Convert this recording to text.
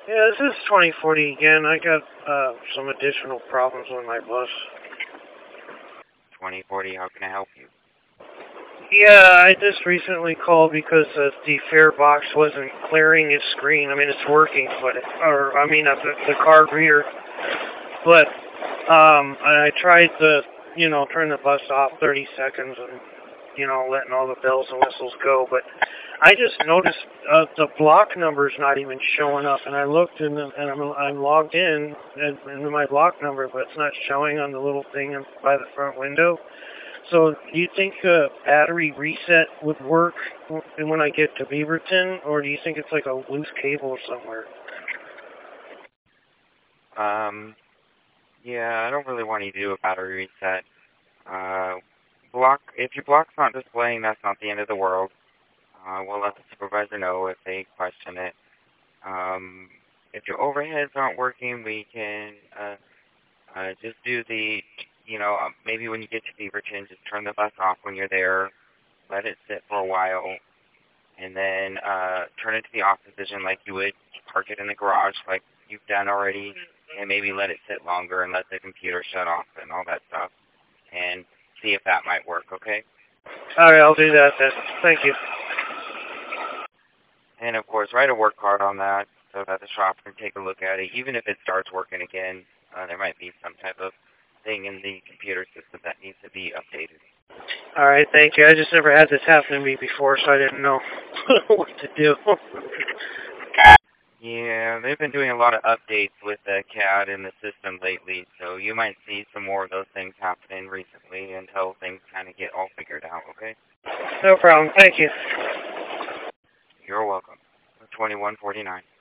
Yeah, this is 2040 again. I got some additional problems with my bus. 2040, how can I help you? Yeah, I just recently called because the fare box wasn't clearing its screen. I mean, it's working, but the card reader. But I tried to, turn the bus off 30 seconds and, letting all the bells and whistles go. But I just noticed the block number's not even showing up. And I looked and I'm logged in into my block number, but it's not showing on the little thing by the front window. So do you think a battery reset would work when I get to Beaverton, or do you think it's like a loose cable somewhere? Yeah, I don't really want you to do a battery reset. If your block's not displaying, that's not the end of the world. We'll let the supervisor know if they question it. If your overheads aren't working, we can just do maybe when you get to Beaverton, just turn the bus off when you're there, let it sit for a while, and then turn it to the off position like you would park it in the garage like you've done already, and maybe let it sit longer and let the computer shut off and all that stuff, and see if that might work, okay? All right, I'll do that then. Thank you. And, of course, write a work card on that so that the shop can take a look at it. Even if it starts working again, there might be some type of thing in the computer system that needs to be updated. All right, thank you. I just never had this happen to me before, so I didn't know what to do. Yeah, they've been doing a lot of updates with the CAD in the system lately, so you might see some more of those things happening recently until things kind of get all figured out, okay? No problem. Thank you. You're welcome. 2149.